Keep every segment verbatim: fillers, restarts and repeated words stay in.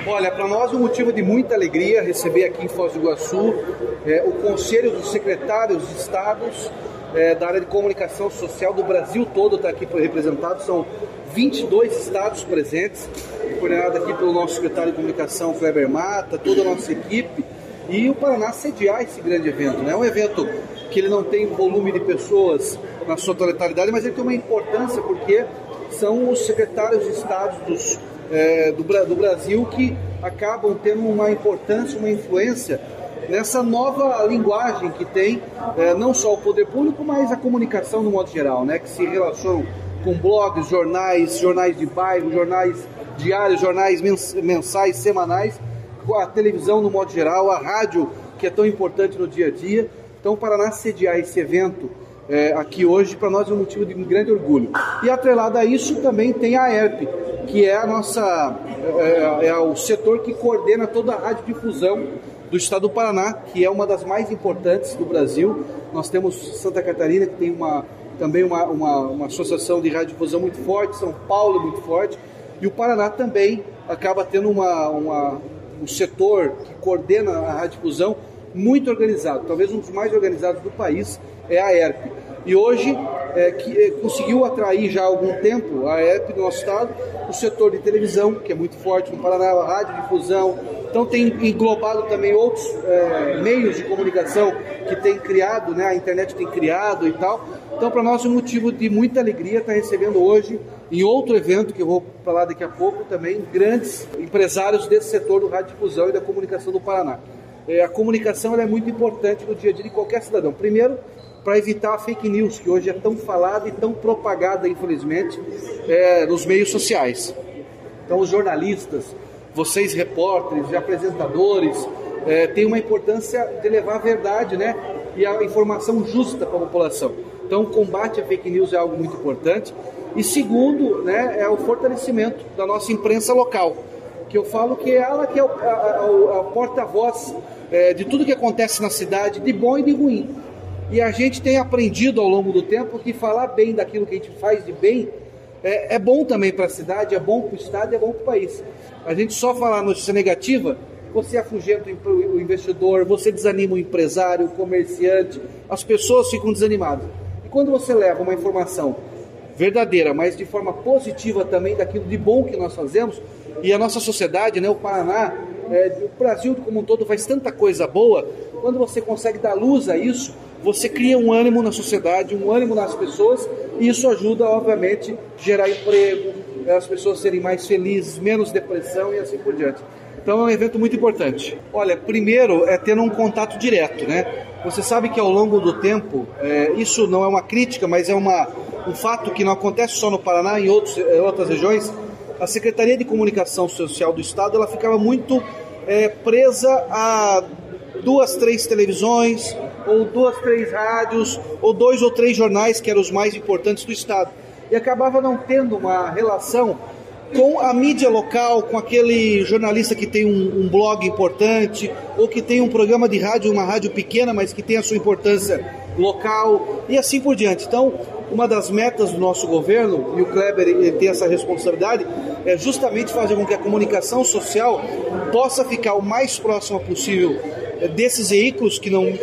Olha, para nós é um motivo de muita alegria receber aqui em Foz do Iguaçu é, o Conselho dos Secretários de Estados é, da área de comunicação social do Brasil todo está aqui representado. São vinte e dois estados presentes, coordenado aqui pelo nosso secretário de comunicação, Kleber Mata, toda a nossa equipe, e o Paraná sediar esse grande evento. É um evento que ele não tem volume de pessoas na sua totalidade, mas ele tem uma importância porque são os secretários de Estados dos, é, do, do Brasil que acabam tendo uma importância, uma influência nessa nova linguagem que tem é, não só o poder público, mas a comunicação no modo geral, né, que se relacionam com blogs, jornais, jornais de bairro, jornais diários, jornais mensais, semanais, a televisão no modo geral, a rádio, que é tão importante no dia a dia. Então, o Paraná sediar esse evento é, aqui hoje, para nós é um motivo de um grande orgulho. E atrelado a isso também tem a AERP, que é a nossa é, é o setor que coordena toda a radiodifusão do estado do Paraná, que é uma das mais importantes do Brasil. Nós temos Santa Catarina, que tem uma, também uma, uma, uma associação de radiodifusão muito forte, São Paulo muito forte, e o Paraná também acaba tendo uma, uma, um setor que coordena a radiodifusão muito organizado, talvez um dos mais organizados do país é a AERP. E hoje é, que, é, conseguiu atrair já há algum tempo a AERP do nosso estado, o setor de televisão, que é muito forte no Paraná, a radiodifusão. Então tem englobado também outros é, meios de comunicação que tem criado, né, a internet tem criado e tal. Então para nós é um motivo de muita alegria estar recebendo hoje, em outro evento que eu vou falar daqui a pouco também, grandes empresários desse setor do radiodifusão e da comunicação do Paraná. É, a comunicação ela é muito importante no dia a dia de qualquer cidadão. Primeiro, para evitar a fake news, que hoje é tão falada e tão propagada, infelizmente, é, nos meios sociais. Então os jornalistas, vocês repórteres e apresentadores, é, têm uma importância de levar a verdade, né, e a informação justa para a população. Então o combate à fake news é algo muito importante. E segundo, né, é o fortalecimento da nossa imprensa local, que eu falo que é ela que é o, a, a, a porta-voz é, de tudo que acontece na cidade, de bom e de ruim. E a gente tem aprendido ao longo do tempo que falar bem daquilo que a gente faz de bem é, é bom também para a cidade, é bom para o estado, é bom para o país. A gente só falar notícia negativa, você afugenta o investidor, você desanima o empresário, o comerciante, as pessoas ficam desanimadas. E quando você leva uma informação verdadeira, mas de forma positiva também daquilo de bom que nós fazemos, e a nossa sociedade, né, o Paraná, é, o Brasil como um todo faz tanta coisa boa, quando você consegue dar luz a isso, você cria um ânimo na sociedade, um ânimo nas pessoas, e isso ajuda, obviamente, a gerar emprego, as pessoas serem mais felizes, menos depressão e assim por diante. Então é um evento muito importante. Olha, primeiro é ter um contato direto, né? Você sabe que ao longo do tempo, é, isso não é uma crítica, mas é uma, um fato que não acontece só no Paraná, em, outros, em outras regiões. A Secretaria de Comunicação Social do Estado, ela ficava muito é, presa a duas, três televisões, ou duas, três rádios, ou dois ou três jornais, que eram os mais importantes do estado. E acabava não tendo uma relação com a mídia local, com aquele jornalista que tem um, um blog importante, ou que tem um programa de rádio, uma rádio pequena, mas que tem a sua importância local, e assim por diante. Então, uma das metas do nosso governo, e o Kleber ele tem essa responsabilidade, é justamente fazer com que a comunicação social possa ficar o mais próxima possível desses veículos que não,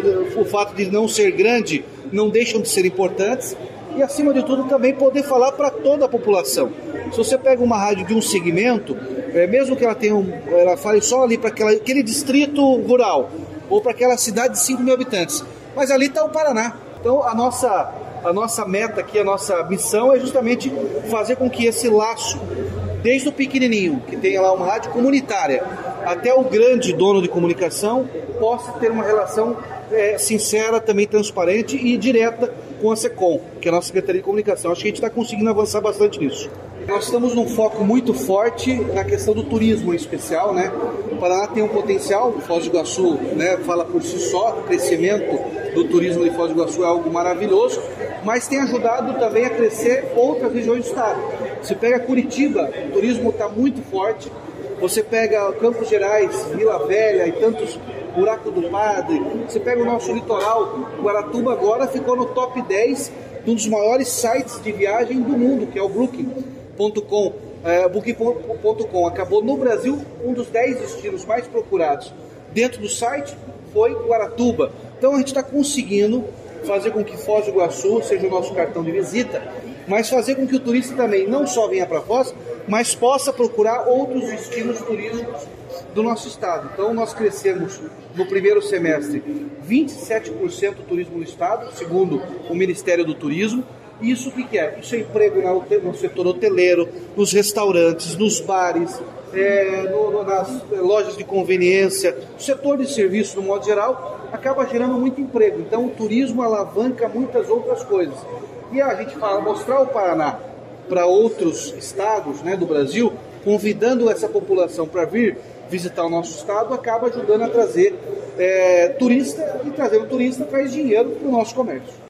o fato de não ser grande, não deixam de ser importantes, e acima de tudo também poder falar para toda a população. Se você pega uma rádio de um segmento, é, mesmo que ela tenha um, ela fale só ali para aquele distrito rural, ou para aquela cidade de cinco mil habitantes, mas ali está o Paraná. Então a nossa, a nossa meta aqui, a nossa missão é justamente fazer com que esse laço, desde o pequenininho, que tenha lá uma rádio comunitária, até o grande dono de comunicação, possa ter uma relação é, sincera, também transparente e direta com a SECOM, que é a nossa Secretaria de Comunicação. Acho que a gente está conseguindo avançar bastante nisso. Nós estamos num foco muito forte na questão do turismo em especial, né? O Paraná tem um potencial, o Foz do Iguaçu, né, fala por si só, o crescimento do turismo de Foz do Iguaçu é algo maravilhoso, mas tem ajudado também a crescer outras regiões do estado. Você pega Curitiba, o turismo está muito forte. Você pega Campos Gerais, Vila Velha e tantos, Buraco do Padre. Você pega o nosso litoral, Guaratuba agora ficou no top dez de um dos maiores sites de viagem do mundo, que é o Booking ponto com. é, Booking ponto com acabou no Brasil um dos dez destinos mais procurados dentro do site foi Guaratuba. Então a gente está conseguindo fazer com que Foz do Iguaçu seja o nosso cartão de visita, mas fazer com que o turista também não só venha para Foz, mas possa procurar outros destinos turísticos do nosso estado. Então nós crescemos no primeiro semestre vinte e sete por cento do turismo no estado, segundo o Ministério do Turismo. E isso o que é? Isso é emprego no setor hoteleiro, nos restaurantes, nos bares, é, no, no, nas lojas de conveniência, o setor de serviço no modo geral acaba gerando muito emprego. Então o turismo alavanca muitas outras coisas. E a gente fala, mostrar o Paraná para outros estados, né, do Brasil, convidando essa população para vir visitar o nosso estado, acaba ajudando a trazer é, turista, e trazendo turista traz dinheiro para o nosso comércio.